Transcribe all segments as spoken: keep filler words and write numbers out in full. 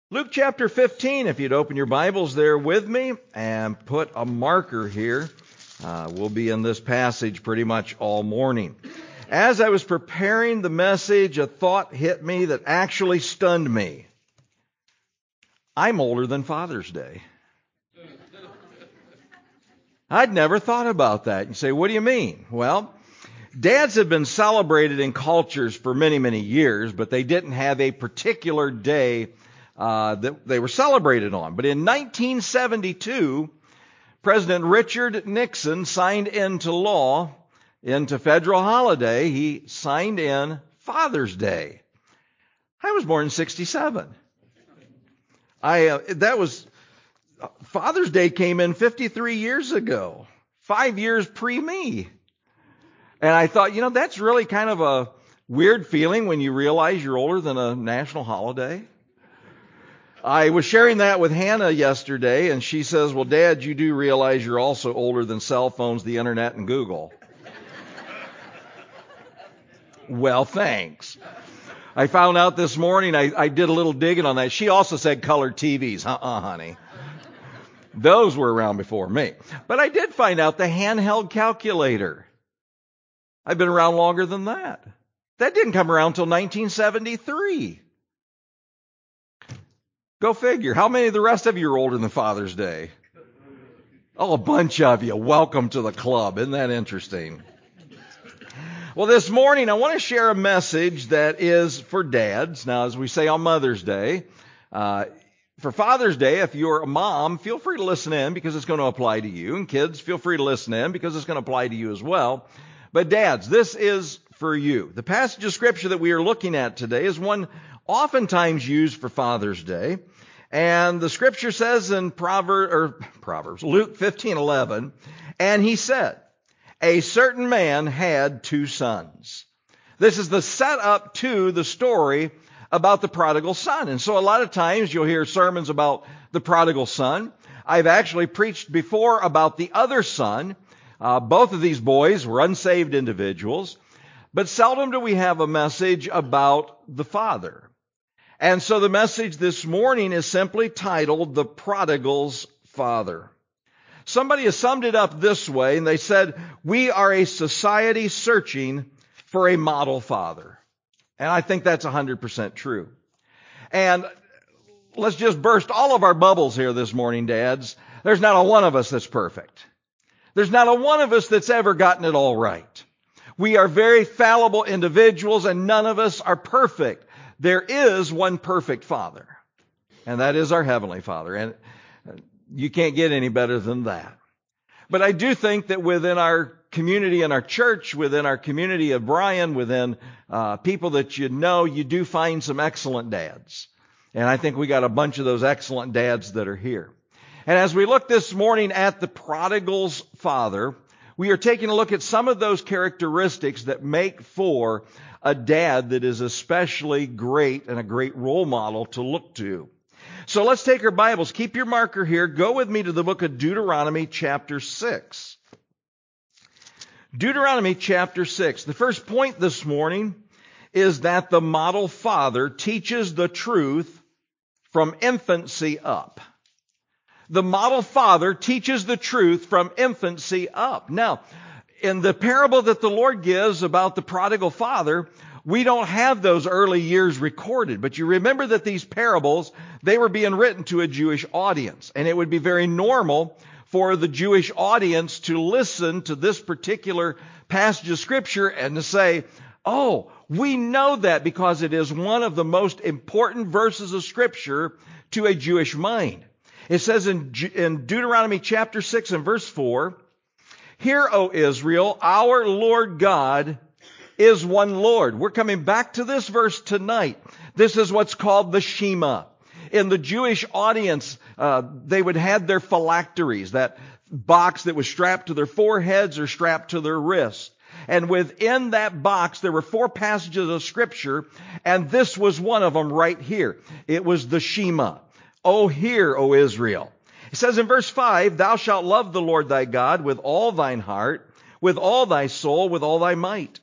Luke chapter fifteen, if you'd open your Bibles there with me and put a marker here. Uh, we'll be in this passage pretty much all morning. As I was preparing the message, a thought hit me that actually stunned me. I'm older than Father's Day. I'd never thought about that. You say, what do you mean? Well, dads have been celebrated in cultures for many, many years, but they didn't have a particular day uh, that they were celebrated on. But in nineteen seventy-two, President Richard Nixon signed into law, into federal holiday, he signed in Father's Day. I was born in sixty-seven. I uh, that was Father's Day came in fifty-three years ago, five years pre-me. And I thought, you know, that's really kind of a weird feeling when you realize you're older than a national holiday. I was sharing that with Hannah yesterday, and she says, well, Dad, you do realize you're also older than cell phones, the internet, and Google. Well, thanks. I found out this morning, I, I did a little digging on that. She also said colored T Vs. Uh-uh, honey. Those were around before me. But I did find out the handheld calculator. I've been around longer than that. That didn't come around until nineteen seventy-three. Go figure. How many of the rest of you are older than Father's Day? Oh, a bunch of you. Welcome to the club. Isn't that interesting? Well, this morning I want to share a message that is for dads. Now, as we say on Mother's Day, uh, for Father's Day, if you're a mom, feel free to listen in because it's going to apply to you. And kids, feel free to listen in because it's going to apply to you as well. But dads, this is for you. The passage of Scripture that we are looking at today is one oftentimes used for Father's Day. And the Scripture says in Proverbs, or Proverbs, Luke fifteen eleven, and he said, a certain man had two sons. This is the setup to the story about the prodigal son. And so a lot of times you'll hear sermons about the prodigal son. I've actually preached before about the other son. Uh, both of these boys were unsaved individuals, but seldom do we have a message about the father. And so the message this morning is simply titled, The Prodigal's Father. Somebody has summed it up this way, and they said, we are a society searching for a model father. And I think that's one hundred percent true. And let's just burst all of our bubbles here this morning, dads. There's not a one of us that's perfect. There's not a one of us that's ever gotten it all right. We are very fallible individuals, and none of us are perfect. There is one perfect Father, and that is our Heavenly Father. And you can't get any better than that. But I do think that within our community and our church, within our community of Bryan, within uh, people that you know, you do find some excellent dads. And I think we got a bunch of those excellent dads that are here. And as we look this morning at the prodigal's father, we are taking a look at some of those characteristics that make for a dad that is especially great and a great role model to look to. So let's take our Bibles. Keep your marker here. Go with me to the book of Deuteronomy chapter six. Deuteronomy chapter six. The first point this morning is that the model father teaches the truth from infancy up. The model father teaches the truth from infancy up. Now, in the parable that the Lord gives about the prodigal father, we don't have those early years recorded. But you remember that these parables, they were being written to a Jewish audience. And it would be very normal for the Jewish audience to listen to this particular passage of Scripture and to say, oh, we know that because it is one of the most important verses of Scripture to a Jewish mind. It says in, in Deuteronomy chapter six and verse four, Hear, O Israel, our Lord God is one Lord. We're coming back to this verse tonight. This is what's called the Shema. In the Jewish audience, uh, they would have their phylacteries, that box that was strapped to their foreheads or strapped to their wrists. And within that box, there were four passages of Scripture, and this was one of them right here. It was the Shema. O hear, O Israel. It says in verse five, Thou shalt love the Lord thy God with all thine heart, with all thy soul, with all thy might.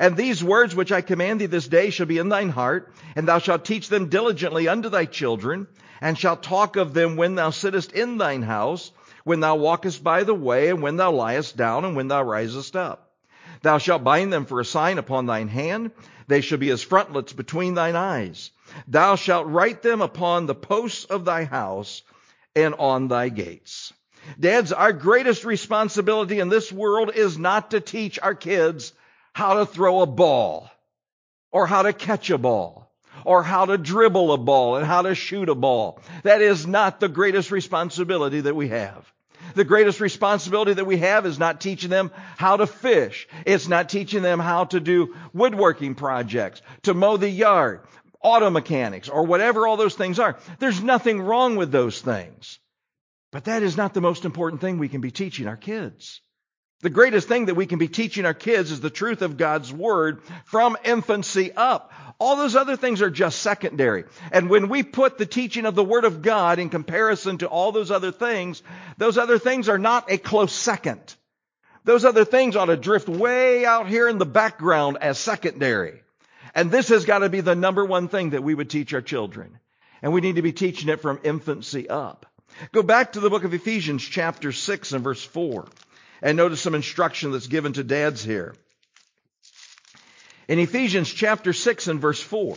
And these words which I command thee this day shall be in thine heart, and thou shalt teach them diligently unto thy children, and shalt talk of them when thou sittest in thine house, when thou walkest by the way, and when thou liest down, and when thou risest up. Thou shalt bind them for a sign upon thine hand. They shall be as frontlets between thine eyes. Thou shalt write them upon the posts of thy house and on thy gates. Dads, our greatest responsibility in this world is not to teach our kids how to throw a ball, or how to catch a ball, or how to dribble a ball, and how to shoot a ball. That is not the greatest responsibility that we have. The greatest responsibility that we have is not teaching them how to fish. It's not teaching them how to do woodworking projects, to mow the yard, auto mechanics, or whatever all those things are. There's nothing wrong with those things. But that is not the most important thing we can be teaching our kids. The greatest thing that we can be teaching our kids is the truth of God's Word from infancy up. All those other things are just secondary. And when we put the teaching of the Word of God in comparison to all those other things, those other things are not a close second. Those other things ought to drift way out here in the background as secondary. And this has got to be the number one thing that we would teach our children. And we need to be teaching it from infancy up. Go back to the book of Ephesians chapter six and verse four. And notice some instruction that's given to dads here. In Ephesians chapter six and verse four.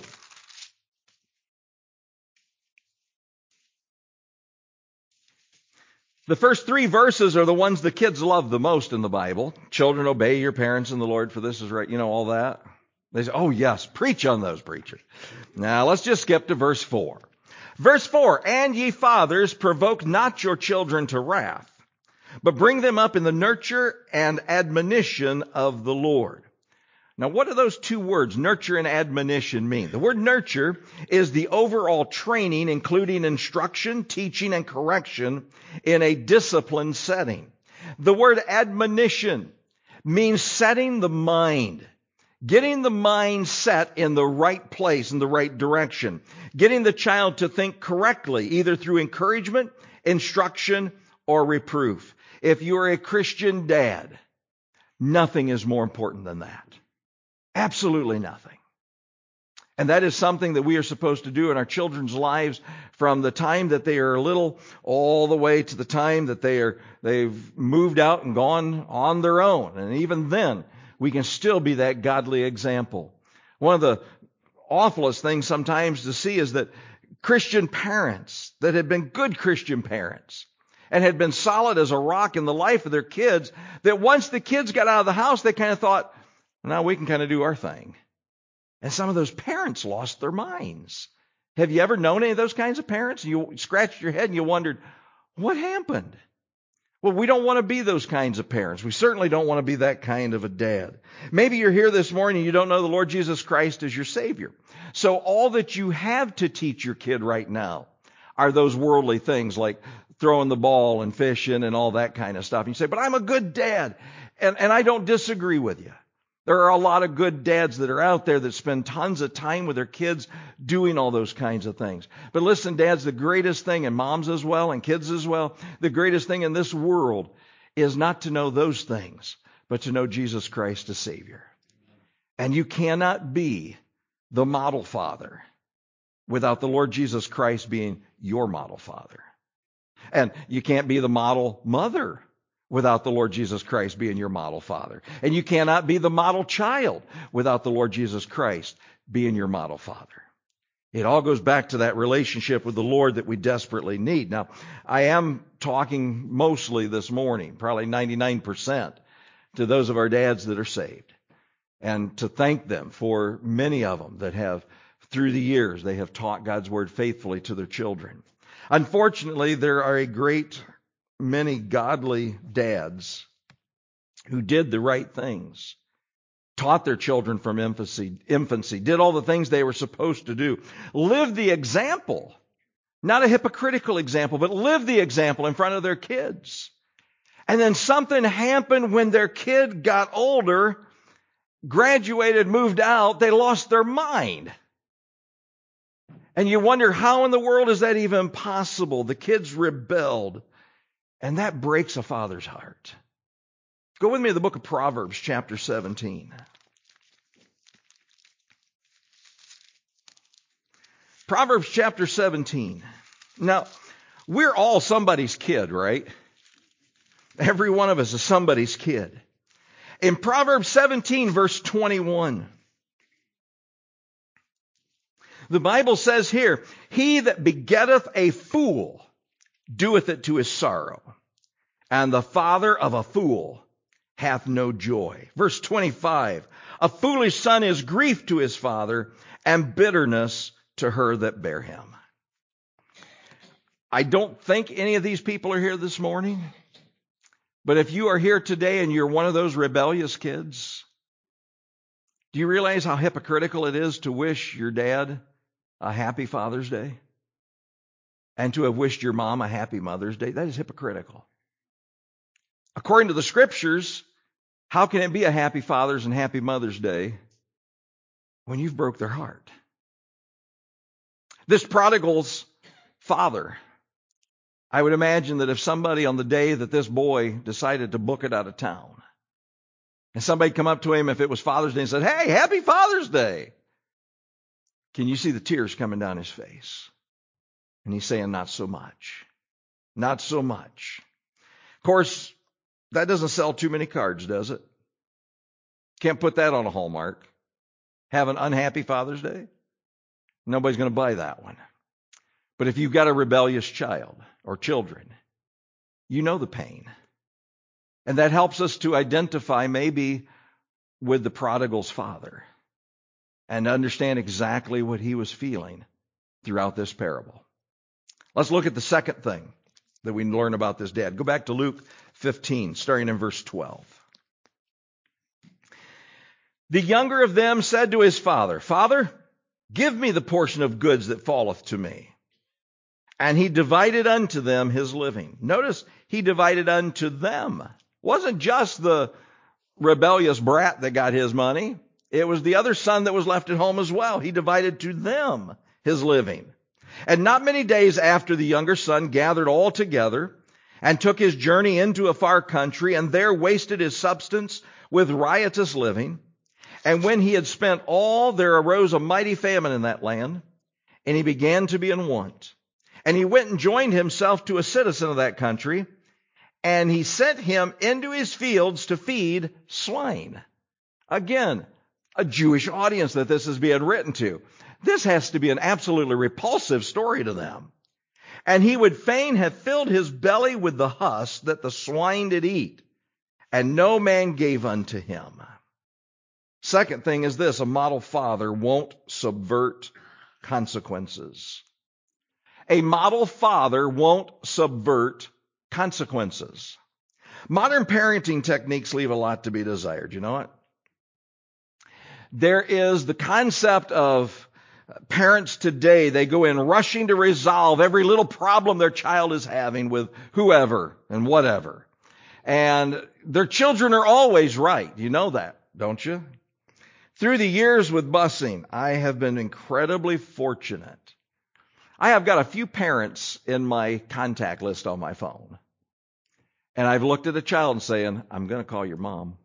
The first three verses are the ones the kids love the most in the Bible. Children, obey your parents in the Lord, for this is right. You know, all that. They say, oh yes, preach on those, preachers. Now let's just skip to verse four. Verse four, and ye fathers, provoke not your children to wrath, but bring them up in the nurture and admonition of the Lord. Now, what do those two words, nurture and admonition, mean? The word nurture is the overall training, including instruction, teaching, and correction in a disciplined setting. The word admonition means setting the mind, getting the mind set in the right place, in the right direction, getting the child to think correctly, either through encouragement, instruction, or reproof. If you're a Christian dad, nothing is more important than that. Absolutely nothing. And that is something that we are supposed to do in our children's lives from the time that they are little all the way to the time that they are, they've moved out and gone on their own. And even then, we can still be that godly example. One of the awfulest things sometimes to see is that Christian parents that had been good Christian parents and had been solid as a rock in the life of their kids, that once the kids got out of the house, they kind of thought, now we can kind of do our thing. And some of those parents lost their minds. Have you ever known any of those kinds of parents? You scratched your head and you wondered, what happened? Well, we don't want to be those kinds of parents. We certainly don't want to be that kind of a dad. Maybe you're here this morning and you don't know the Lord Jesus Christ as your Savior. So all that you have to teach your kid right now are those worldly things like throwing the ball and fishing and all that kind of stuff. And you say, but I'm a good dad. And, and I don't disagree with you. There are a lot of good dads that are out there that spend tons of time with their kids doing all those kinds of things. But listen, dads, the greatest thing, and moms as well, and kids as well, the greatest thing in this world is not to know those things, but to know Jesus Christ as Savior. And you cannot be the model father without the Lord Jesus Christ being your model father. And you can't be the model mother without the Lord Jesus Christ being your model father. And you cannot be the model child without the Lord Jesus Christ being your model father. It all goes back to that relationship with the Lord that we desperately need. Now, I am talking mostly this morning, probably ninety-nine percent, to those of our dads that are saved. And to thank them for many of them that have, through the years, they have taught God's Word faithfully to their children. Unfortunately, there are a great many godly dads who did the right things, taught their children from infancy, infancy, did all the things they were supposed to do, lived the example, not a hypocritical example, but lived the example in front of their kids. And then something happened when their kid got older, graduated, moved out, they lost their mind. And you wonder, how in the world is that even possible? The kids rebelled. And that breaks a father's heart. Go with me to the book of Proverbs, chapter seventeen. Proverbs chapter seventeen. Now, we're all somebody's kid, right? Every one of us is somebody's kid. In Proverbs seventeen, verse twenty-one, the Bible says here, he that begetteth a fool doeth it to his sorrow, and the father of a fool hath no joy. Verse twenty-five, a foolish son is grief to his father, and bitterness to her that bare him. I don't think any of these people are here this morning. But if you are here today and you're one of those rebellious kids, do you realize how hypocritical it is to wish your dad a happy Father's Day? And to have wished your mom a happy Mother's Day? That is hypocritical. According to the Scriptures, how can it be a happy Father's and happy Mother's Day when you've broke their heart? This prodigal's father, I would imagine that if somebody on the day that this boy decided to book it out of town, and somebody come up to him if it was Father's Day and said, hey, happy Father's Day, can you see the tears coming down his face? And he's saying, not so much. Not so much. Of course, that doesn't sell too many cards, does it? Can't put that on a Hallmark. Have an unhappy Father's Day? Nobody's going to buy that one. But if you've got a rebellious child or children, you know the pain. And that helps us to identify maybe with the prodigal's father and understand exactly what he was feeling throughout this parable. Let's look at the second thing that we learn about this dad. Go back to Luke fifteen, starting in verse twelve. The younger of them said to his father, Father, give me the portion of goods that falleth to me. And he divided unto them his living. Notice he divided unto them. It wasn't just the rebellious brat that got his money. It was the other son that was left at home as well. He divided to them his living. And not many days after, the younger son gathered all together and took his journey into a far country, and there wasted his substance with riotous living. And when he had spent all, there arose a mighty famine in that land, and he began to be in want. And he went and joined himself to a citizen of that country, and he sent him into his fields to feed swine. Again, a Jewish audience that this is being written to. This has to be an absolutely repulsive story to them. And he would fain have filled his belly with the husk that the swine did eat, and no man gave unto him. Second thing is this, a model father won't subvert consequences. A model father won't subvert consequences. Modern parenting techniques leave a lot to be desired. You know what? There is the concept of parents today, they go in rushing to resolve every little problem their child is having with whoever and whatever. And their children are always right. You know that, don't you? Through the years with busing, I have been incredibly fortunate. I have got a few parents in my contact list on my phone. And I've looked at a child and saying, I'm going to call your mom.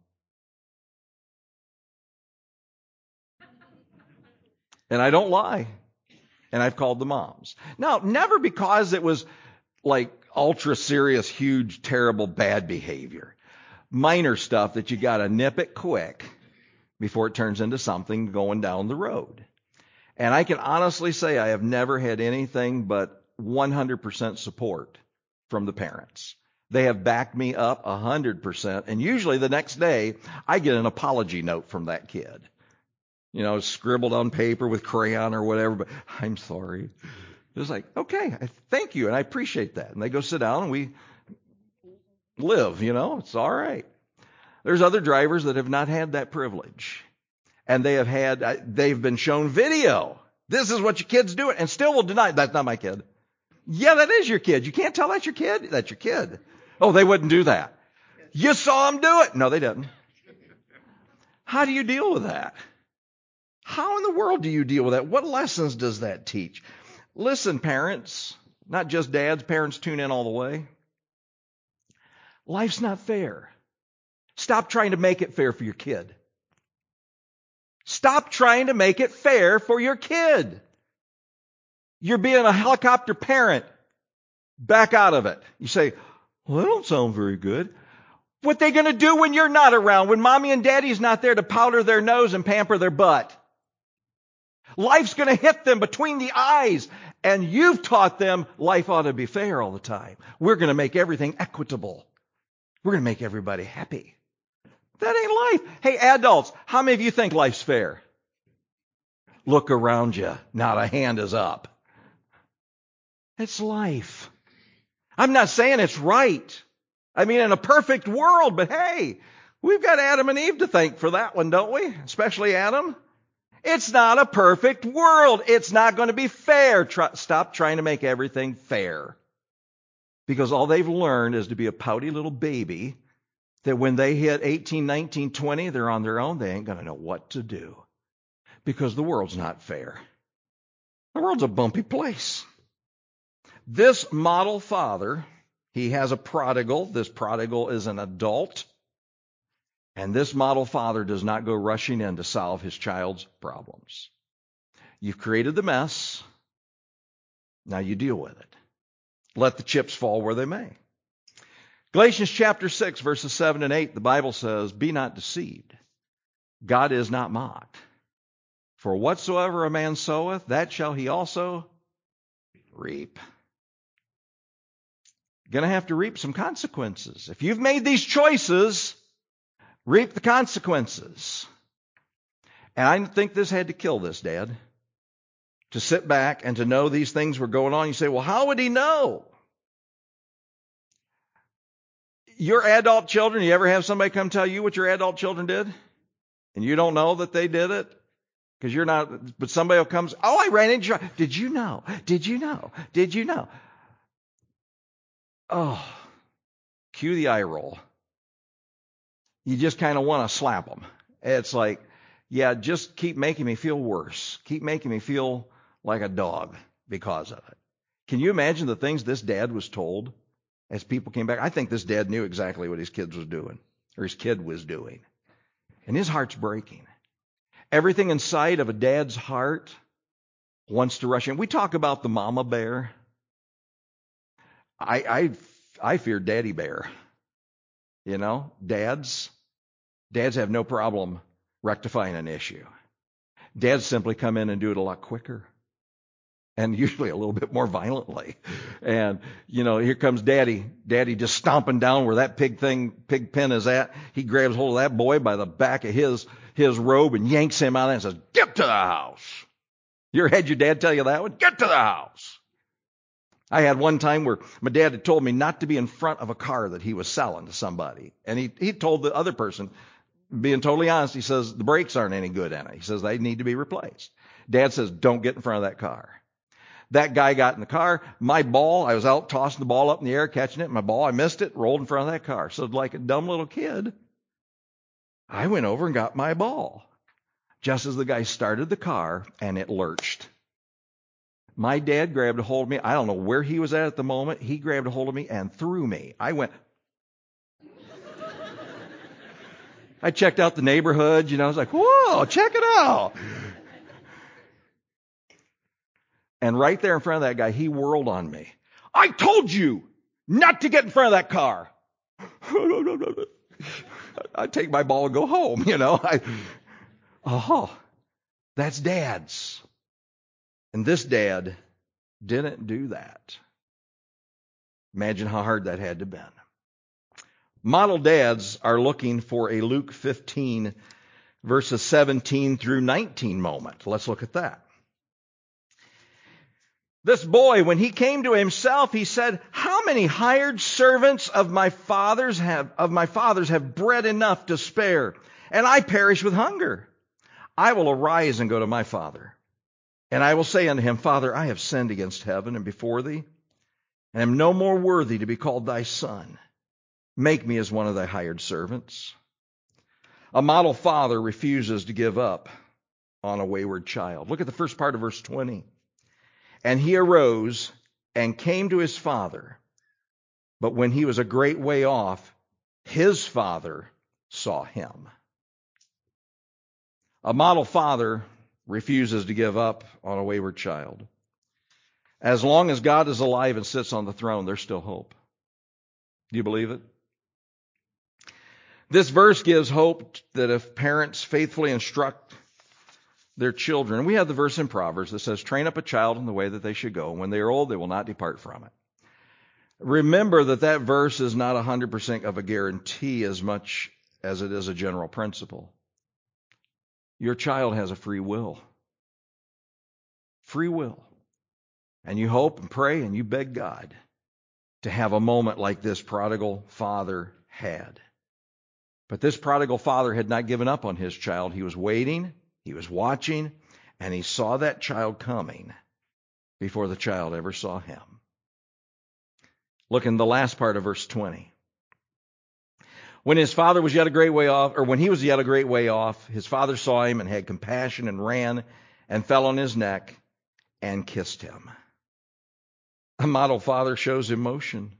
And I don't lie. And I've called the moms. Now, never because it was like ultra serious, huge, terrible, bad behavior. Minor stuff that you got to nip it quick before it turns into something going down the road. And I can honestly say I have never had anything but one hundred percent support from the parents. They have backed me up one hundred percent. And usually the next day, I get an apology note from that kid. You know, scribbled on paper with crayon or whatever, but I'm sorry. It's like, okay, thank you, and I appreciate that. And they go sit down and we live, you know, it's all right. There's other drivers that have not had that privilege. And they have had, they've been shown video. This is what your kid's doing, and still will deny, that's not my kid. Yeah, that is your kid. You can't tell that's your kid? That's your kid. Oh, they wouldn't do that. You saw them do it. No, they didn't. How do you deal with that? How in the world do you deal with that? What lessons does that teach? Listen, parents, not just dads, parents tune in all the way. Life's not fair. Stop trying to make it fair for your kid. Stop trying to make it fair for your kid. You're being a helicopter parent. Back out of it. You say, well, that don't sound very good. What they going to do when you're not around, when mommy and daddy's not there to powder their nose and pamper their butt? Life's going to hit them between the eyes, and you've taught them life ought to be fair all the time. We're going to make everything equitable. We're going to make everybody happy. That ain't life. Hey, adults, how many of you think life's fair? Look around you. Not a hand is up. It's life. I'm not saying it's right. I mean, in a perfect world, but hey, we've got Adam and Eve to thank for that one, don't we? Especially Adam. It's not a perfect world. It's not going to be fair. Try, stop trying to make everything fair. Because all they've learned is to be a pouty little baby that when they hit eighteen, nineteen, twenty, they're on their own. They ain't going to know what to do. Because the world's not fair. The world's a bumpy place. This model father, he has a prodigal. This prodigal is an adult. And this model father does not go rushing in to solve his child's problems. You've created the mess. Now you deal with it. Let the chips fall where they may. Galatians chapter six, verses seven and eight, the Bible says, be not deceived. God is not mocked. For whatsoever a man soweth, that shall he also reap. You're going to have to reap some consequences. If you've made these choices, reap the consequences. And I think this had to kill this dad. To sit back and to know these things were going on. You say, well, how would he know? Your adult children, you ever have somebody come tell you what your adult children did? And you don't know that they did it? Because you're not, but somebody will come, oh, I ran into you. Did you know? Did you know? Did you know? Oh, cue the eye roll. You just kind of want to slap them. It's like, yeah, just keep making me feel worse. Keep making me feel like a dog because of it. Can you imagine the things this dad was told as people came back? I think this dad knew exactly what his kids was doing, or his kid was doing. And his heart's breaking. Everything inside of a dad's heart wants to rush in. We talk about the mama bear. I I, I fear daddy bear. You know, dads, dads have no problem rectifying an issue. Dads simply come in and do it a lot quicker. And usually a little bit more violently. And, you know, here comes daddy. Daddy just stomping down where that pig thing, pig pen is at. He grabs hold of that boy by the back of his, his robe and yanks him out and says, get to the house. You ever had your dad tell you that one? Get to the house. I had one time where my dad had told me not to be in front of a car that he was selling to somebody. And he, he told the other person, being totally honest, he says, the brakes aren't any good in it. He says, they need to be replaced. Dad says, don't get in front of that car. That guy got in the car. My ball, I was out tossing the ball up in the air, catching it. My ball, I missed it, rolled in front of that car. So like a dumb little kid, I went over and got my ball. Just as the guy started the car, and it lurched. My dad grabbed a hold of me. I don't know where he was at at the moment. He grabbed a hold of me and threw me. I went. I checked out the neighborhood. You know, I was like, whoa, check it out. And right there in front of that guy, he whirled on me. I told you not to get in front of that car. I'd take my ball and go home, you know. I, oh, that's dads. And this dad didn't do that. Imagine how hard that had to have been. Model dads are looking for a Luke fifteen, verses seventeen through nineteen moment. Let's look at that. This boy, when he came to himself, he said, how many hired servants of my father's have, of my father's have bread enough to spare, and I perish with hunger? I will arise and go to my father, and I will say unto him, Father, I have sinned against heaven and before thee, and am no more worthy to be called thy son. Make me as one of thy hired servants. A model father refuses to give up on a wayward child. Look at the first part of verse twenty. And he arose and came to his father. But when he was a great way off, his father saw him. A model father refuses to give up on a wayward child. As long as God is alive and sits on the throne, there's still hope. Do you believe it? This verse gives hope that if parents faithfully instruct their children, we have the verse in Proverbs that says, train up a child in the way that they should go. When they are old, they will not depart from it. Remember that that verse is not one hundred percent of a guarantee as much as it is a general principle. Your child has a free will. Free will. And you hope and pray and you beg God to have a moment like this prodigal father had. But this prodigal father had not given up on his child. He was waiting, he was watching, and he saw that child coming before the child ever saw him. Look in the last part of verse twenty. When his father was yet a great way off, or when he was yet a great way off, his father saw him and had compassion and ran and fell on his neck and kissed him. A model father shows emotion.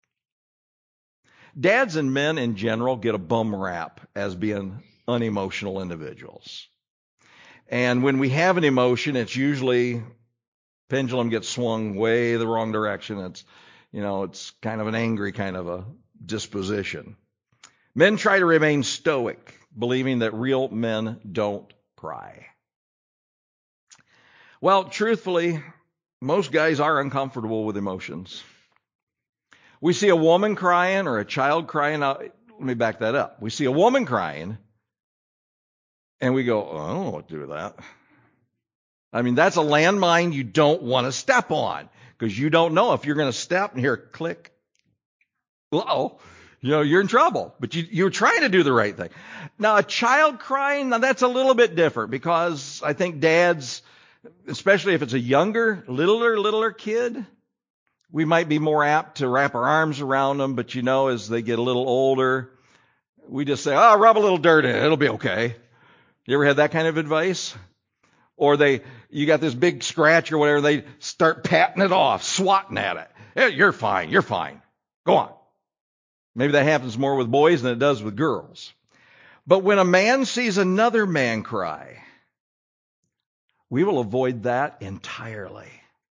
Dads and men in general get a bum rap as being unemotional individuals. And when we have an emotion, it's usually pendulum gets swung way the wrong direction. It's, you know, it's kind of an angry kind of a disposition. Men try to remain stoic, believing that real men don't cry. Well, truthfully, most guys are uncomfortable with emotions. We see a woman crying or a child crying. Now, let me back that up. We see a woman crying, and we go, oh, I don't know what to do with that. I mean, that's a landmine you don't want to step on because you don't know if you're going to step and hear click. Uh-oh. You know, you're in trouble, but you, you're trying to do the right thing. Now, a child crying, now that's a little bit different because I think dads, especially if it's a younger, littler, littler kid, we might be more apt to wrap our arms around them. But, you know, as they get a little older, we just say, oh, rub a little dirt in it. It'll be okay. You ever had that kind of advice? Or they, you got this big scratch or whatever, they start patting it off, swatting at it. Hey, you're fine. You're fine. Go on. Maybe that happens more with boys than it does with girls. But when a man sees another man cry, we will avoid that entirely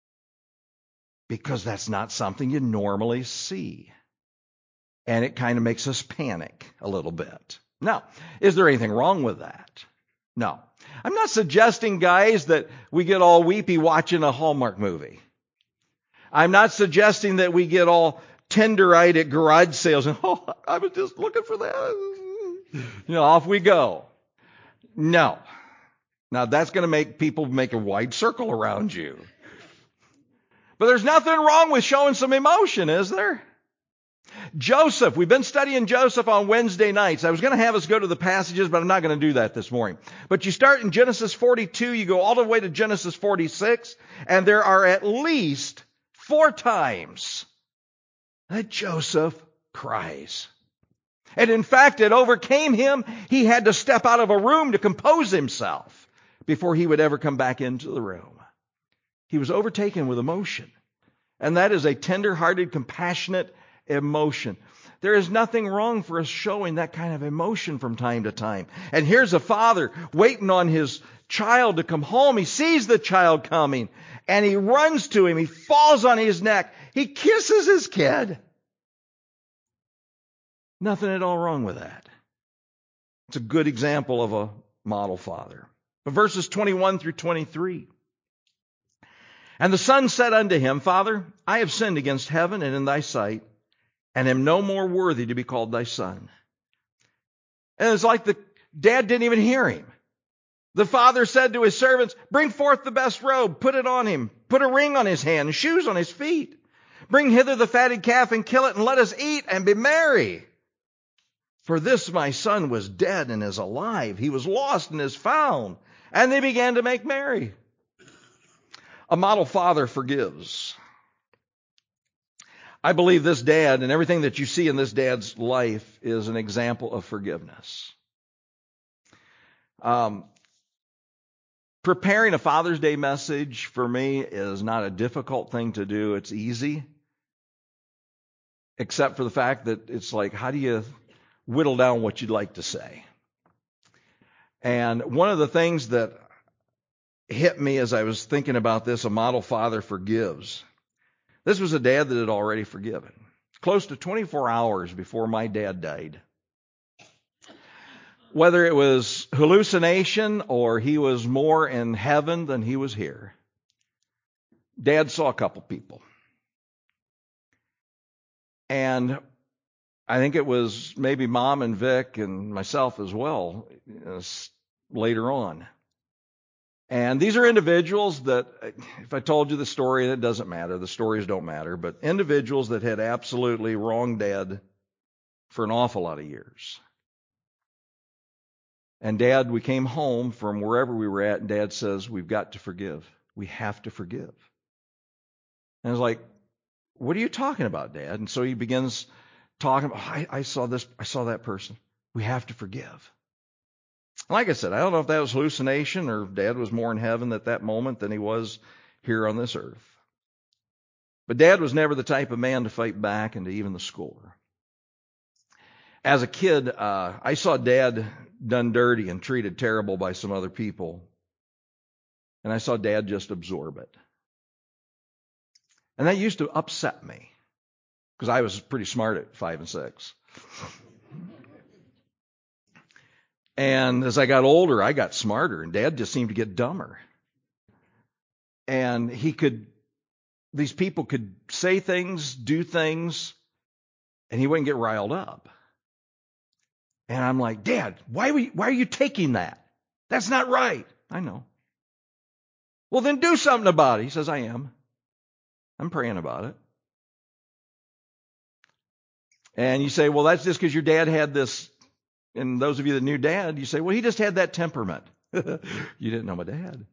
because that's not something you normally see. And it kind of makes us panic a little bit. Now, is there anything wrong with that? No. I'm not suggesting, guys, that we get all weepy watching a Hallmark movie. I'm not suggesting that we get all tender-eyed at garage sales and, oh, I was just looking for that. You know, off we go. No. Now, that's going to make people make a wide circle around you. But there's nothing wrong with showing some emotion, is there? Joseph, we've been studying Joseph on Wednesday nights. I was going to have us go to the passages, but I'm not going to do that this morning. But you start in Genesis forty-two, you go all the way to Genesis forty-six, and there are at least four times that Joseph cries. And in fact, it overcame him. He had to step out of a room to compose himself before he would ever come back into the room. He was overtaken with emotion. And that is a tender-hearted, compassionate emotion. There is nothing wrong for us showing that kind of emotion from time to time. And here's a father waiting on his child to come home. He sees the child coming and he runs to him. He falls on his neck. He kisses his kid. Nothing at all wrong with that. It's a good example of a model father. But verses twenty-one through twenty-three. And the son said unto him, Father, I have sinned against heaven and in thy sight, and am no more worthy to be called thy son. And it's like the dad didn't even hear him. The father said to his servants, bring forth the best robe, put it on him, put a ring on his hand and shoes on his feet. Bring hither the fatted calf and kill it, and let us eat and be merry. For this my son was dead and is alive. He was lost and is found. And they began to make merry. A model father forgives. I believe this dad and everything that you see in this dad's life is an example of forgiveness. Um, preparing a Father's Day message for me is not a difficult thing to do. It's easy. Except for the fact that it's like, how do you whittle down what you'd like to say? And one of the things that hit me as I was thinking about this. A model father forgives. This was a dad that had already forgiven. Close to twenty-four hours before my dad died. Whether it was hallucination or he was more in heaven than he was here, Dad saw a couple people. And I think it was maybe Mom and Vic and myself as well uh, later on. And these are individuals that, if I told you the story, it doesn't matter. The stories don't matter. But individuals that had absolutely wronged Dad for an awful lot of years. And Dad, we came home from wherever we were at, and Dad says, we've got to forgive. We have to forgive. And I was like, what are you talking about, Dad? And so he begins talking about, I, I saw this, I saw that person. We have to forgive. Like I said, I don't know if that was hallucination or Dad was more in heaven at that moment than he was here on this earth. But Dad was never the type of man to fight back and to even the score. As a kid, uh, I saw Dad done dirty and treated terrible by some other people. And I saw Dad just absorb it. And that used to upset me because I was pretty smart at five and six. And as I got older, I got smarter, and Dad just seemed to get dumber. And he could, these people could say things, do things, and he wouldn't get riled up. And I'm like, Dad, why are, we, why are you taking that? That's not right. I know. Well, then do something about it. He says, I am. I'm praying about it. And you say, well, that's just because your dad had this. And those of you that knew Dad, you say, well, he just had that temperament. You didn't know my dad.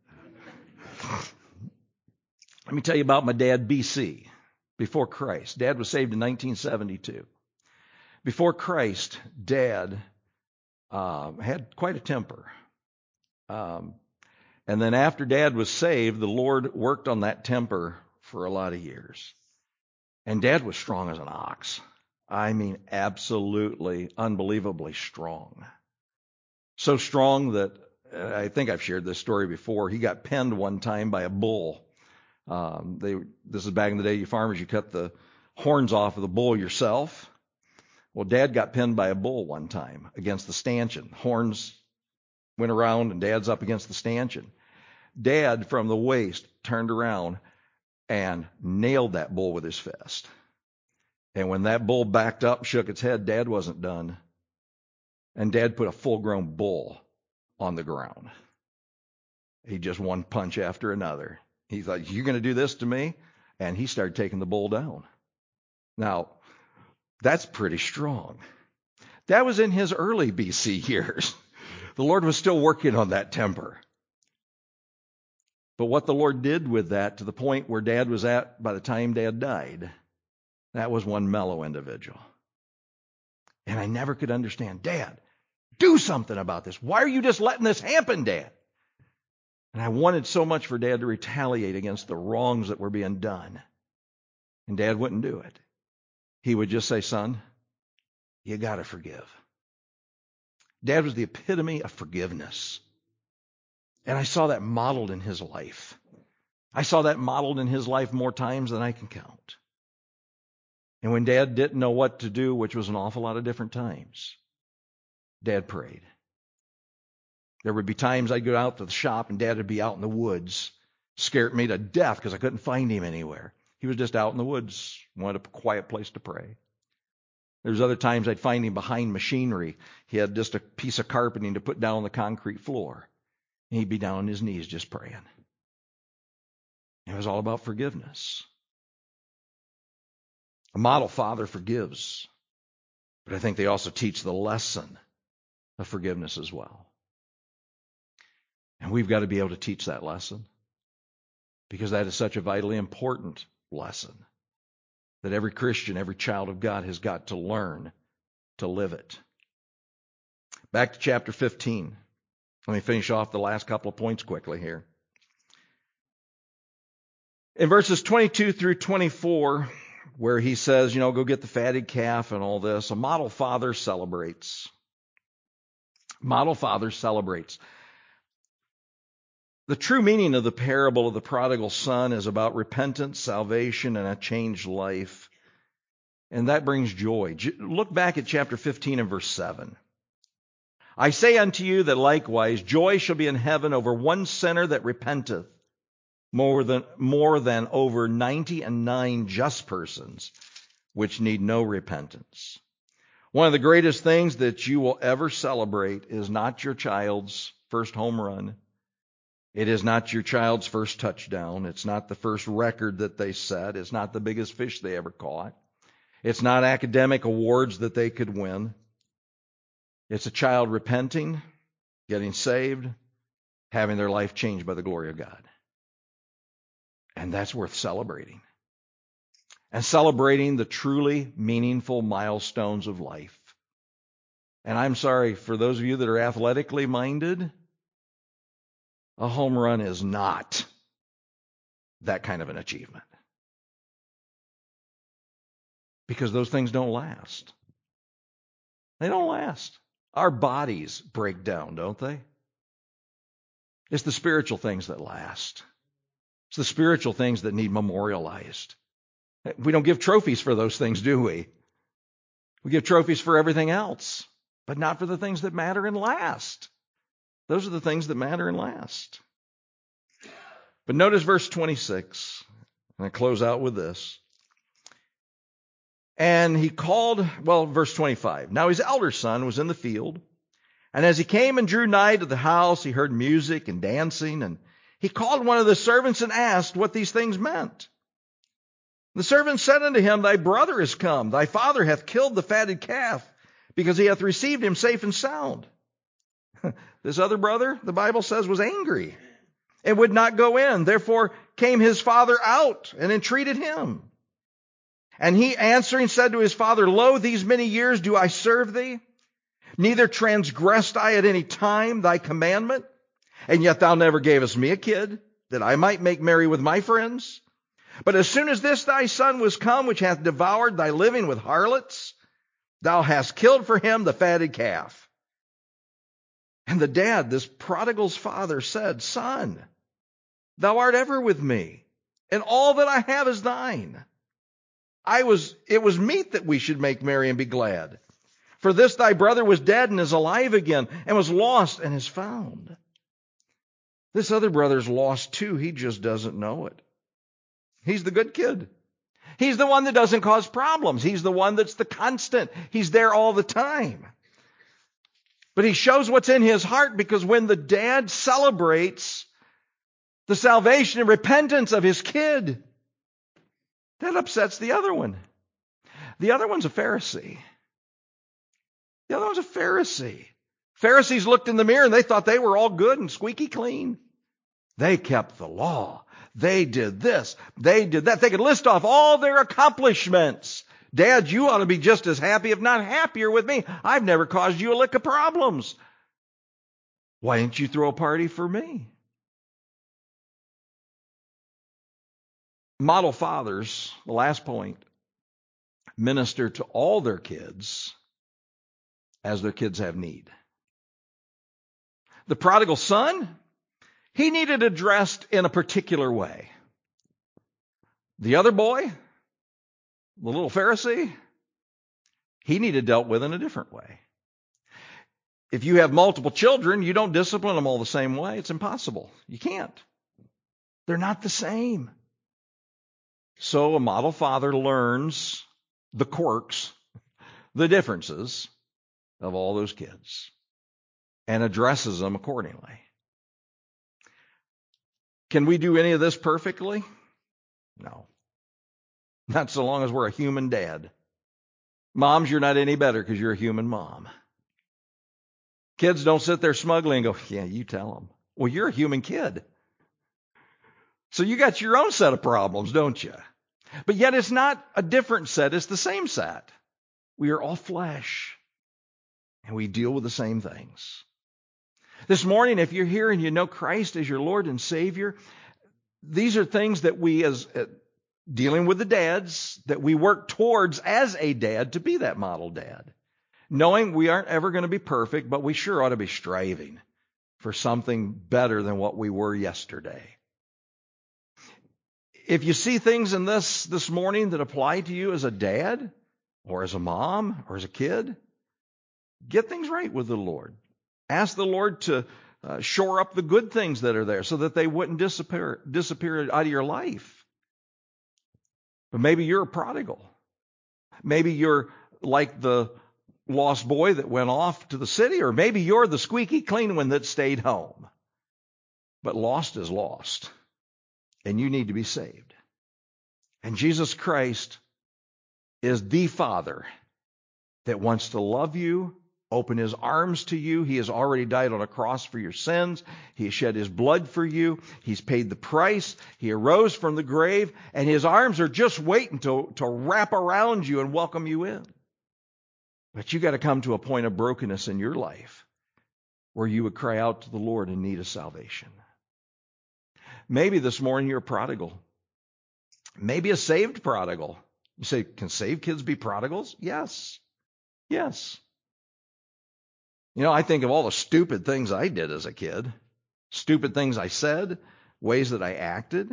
Let me tell you about my dad, B C, before Christ. Dad was saved in nineteen seventy-two. Before Christ, Dad uh, had quite a temper. Um, and then after Dad was saved, the Lord worked on that temper for a lot of years. And Dad was strong as an ox. I mean, absolutely, unbelievably strong. So strong that, I think I've shared this story before, he got penned one time by a bull. Um, they, this is back in the day, you farmers, you cut the horns off of the bull yourself. Well, Dad got pinned by a bull one time against the stanchion. Horns went around and Dad's up against the stanchion. Dad, from the waist, turned around and nailed that bull with his fist. And when that bull backed up and shook its head, Dad wasn't done. And Dad put a full-grown bull on the ground. He just one punch after another. He's like, you're going to do this to me? And he started taking the bull down. Now, that's pretty strong. That was in his early B C years. The Lord was still working on that temper. But what the Lord did with that to the point where Dad was at by the time Dad died, that was one mellow individual. And I never could understand, Dad, do something about this. Why are you just letting this happen, Dad? And I wanted so much for Dad to retaliate against the wrongs that were being done. And Dad wouldn't do it. He would just say, son, you got to forgive. Dad was the epitome of forgiveness. And I saw that modeled in his life. I saw that modeled in his life more times than I can count. And when Dad didn't know what to do, which was an awful lot of different times, Dad prayed. There would be times I'd go out to the shop and Dad would be out in the woods, scared me to death because I couldn't find him anywhere. He was just out in the woods, wanted a quiet place to pray. There's other times I'd find him behind machinery. He had just a piece of carpeting to put down on the concrete floor. And he'd be down on his knees just praying. It was all about forgiveness. A model father forgives. But I think they also teach the lesson of forgiveness as well. And we've got to be able to teach that lesson because that is such a vitally important lesson that every Christian, every child of God has got to learn to live it. Back to chapter fifteen. Let me finish off the last couple of points quickly here. In verses twenty-two through twenty-four, where he says, you know, go get the fatted calf and all this, a model father celebrates. Model father celebrates. The true meaning of the parable of the prodigal son is about repentance, salvation, and a changed life. And that brings joy. Look back at chapter fifteen and verse seven. I say unto you that likewise joy shall be in heaven over one sinner that repenteth, more than, more than over ninety and nine just persons, which need no repentance. One of the greatest things that you will ever celebrate is not your child's first home run. It is not your child's first touchdown. It's not the first record that they set. It's not the biggest fish they ever caught. It's not academic awards that they could win. It's a child repenting, getting saved, having their life changed by the glory of God. And that's worth celebrating. And celebrating the truly meaningful milestones of life. And I'm sorry, for those of you that are athletically minded, a home run is not that kind of an achievement. Because those things don't last. They don't last. Our bodies break down, don't they? It's the spiritual things that last. It's the spiritual things that need memorialized. We don't give trophies for those things, do we? We give trophies for everything else, but not for the things that matter and last. Those are the things that matter and last. But notice verse twenty-six, and I close out with this. And he called, well, verse twenty-five. Now his elder son was in the field, and as he came and drew nigh to the house, he heard music and dancing, and he called one of the servants and asked what these things meant. The servant said unto him, Thy brother is come, thy father hath killed the fatted calf, because he hath received him safe and sound. This other brother, the Bible says, was angry and would not go in. Therefore came his father out and entreated him. And he answering said to his father, Lo, these many years do I serve thee, neither transgressed I at any time thy commandment, and yet thou never gavest me a kid, that I might make merry with my friends. But as soon as this thy son was come, which hath devoured thy living with harlots, thou hast killed for him the fatted calf. And the dad, this prodigal's father, said, Son, thou art ever with me, and all that I have is thine. I was, it was meet that we should make merry and be glad. For this thy brother was dead and is alive again, and was lost and is found. This other brother's lost too. He just doesn't know it. He's the good kid. He's the one that doesn't cause problems. He's the one that's the constant. He's there all the time. But he shows what's in his heart, because when the dad celebrates the salvation and repentance of his kid, that upsets the other one. The other one's a Pharisee. The other one's a Pharisee. Pharisees looked in the mirror and they thought they were all good and squeaky clean. They kept the law. They did this. They did that. They could list off all their accomplishments. Dad, you ought to be just as happy, if not happier, with me. I've never caused you a lick of problems. Why didn't you throw a party for me? Model fathers, the last point, minister to all their kids as their kids have need. The prodigal son, he needed addressed in a particular way. The other boy, the little Pharisee, he needed dealt with in a different way. If you have multiple children, you don't discipline them all the same way. It's impossible. You can't. They're not the same. So a model father learns the quirks, the differences of all those kids, and addresses them accordingly. Can we do any of this perfectly? No. Not so long as we're a human dad. Moms, you're not any better because you're a human mom. Kids don't sit there smugly and go, yeah, you tell them. Well, you're a human kid. So you got your own set of problems, don't you? But yet it's not a different set. It's the same set. We are all flesh. And we deal with the same things. This morning, if you're here and you know Christ as your Lord and Savior, these are things that we, as uh, dealing with the dads, that we work towards as a dad to be that model dad. Knowing we aren't ever going to be perfect, but we sure ought to be striving for something better than what we were yesterday. If you see things in this this morning that apply to you as a dad or as a mom or as a kid, get things right with the Lord. Ask the Lord to uh, shore up the good things that are there so that they wouldn't disappear, disappear out of your life. But maybe you're a prodigal. Maybe you're like the lost boy that went off to the city, or maybe you're the squeaky clean one that stayed home. But lost is lost, and you need to be saved. And Jesus Christ is the Father that wants to love you, open his arms to you. He has already died on a cross for your sins. He has shed his blood for you. He's paid the price. He arose from the grave, and his arms are just waiting to, to wrap around you and welcome you in. But you got to come to a point of brokenness in your life where you would cry out to the Lord in need of salvation. Maybe this morning you're a prodigal. Maybe a saved prodigal. You say, can saved kids be prodigals? Yes. Yes. You know, I think of all the stupid things I did as a kid, stupid things I said, ways that I acted.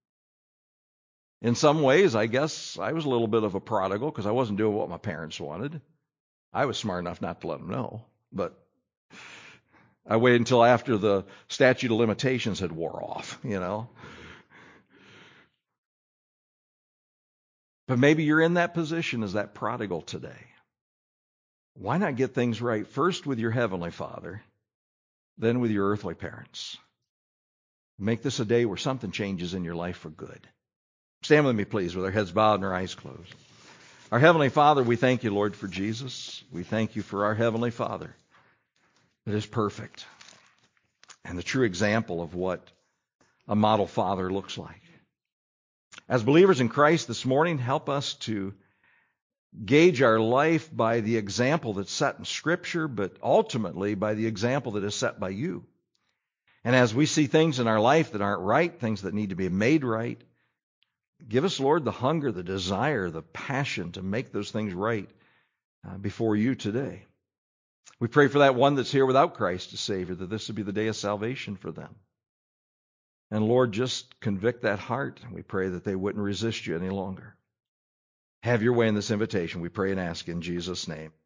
In some ways, I guess I was a little bit of a prodigal because I wasn't doing what my parents wanted. I was smart enough not to let them know, but I waited until after the statute of limitations had wore off, you know. But maybe you're in that position as that prodigal today. Why not get things right first with your heavenly Father, then with your earthly parents? Make this a day where something changes in your life for good. Stand with me, please, with our heads bowed and our eyes closed. Our Heavenly Father, we thank you, Lord, for Jesus. We thank you for our Heavenly Father that is perfect and the true example of what a model father looks like. As believers in Christ this morning, help us to gauge our life by the example that's set in Scripture, but ultimately by the example that is set by you. And as we see things in our life that aren't right, things that need to be made right, give us, Lord, the hunger, the desire, the passion to make those things right uh, before you today. We pray for that one that's here without Christ as Savior, that this would be the day of salvation for them. And Lord, just convict that heart. We pray that they wouldn't resist you any longer. Have your way in this invitation, we pray and ask in Jesus' name.